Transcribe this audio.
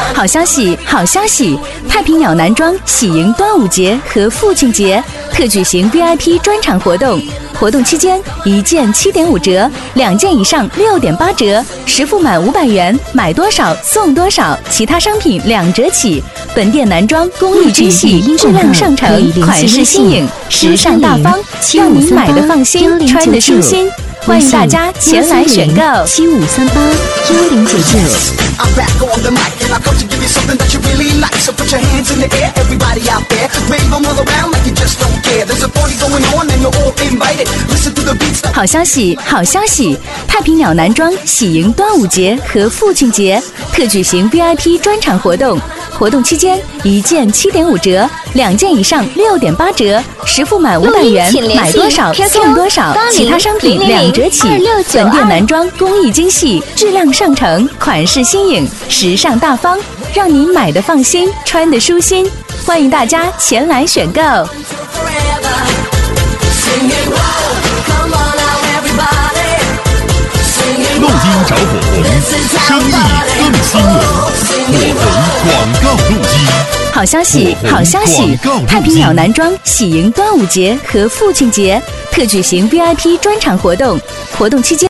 好消息，好消息！太平鸟男装喜迎端午节和父亲节，特举行 VIP 专场活动。活动期间，1件7.5折，2件以上6.8折，实付满500元，买多少送多少，其他商品2折起。本店男装工艺精细，质量上乘，款式新颖，时尚大方，让你买的放心，穿的舒心。欢迎大家前来选购。 75381099。I'm back on the mic and I come to give you something that you really like. So put your hands in the air, everybody out there. Wave them all around like you just don't care. There's a party going on and you're all invited. Listen to the beats. 好消息，好消息！太平鸟男装喜迎端午节和父亲节，特举行 VIP 专场活动。活动期间，1件7.5折，2件以上6.8折，实付满500元，买多少送多少，其他商品2折起。本店男装工艺精细，质量上乘，款式新颖，时尚大方，让你买的放心，穿的舒心。欢迎大家前来选购。 录音找火红，生意更兴隆。火红广告录机。 好消息，好消息！太平鸟男装喜迎端午节和父亲节，特举行 VIP 专场活动。活动期间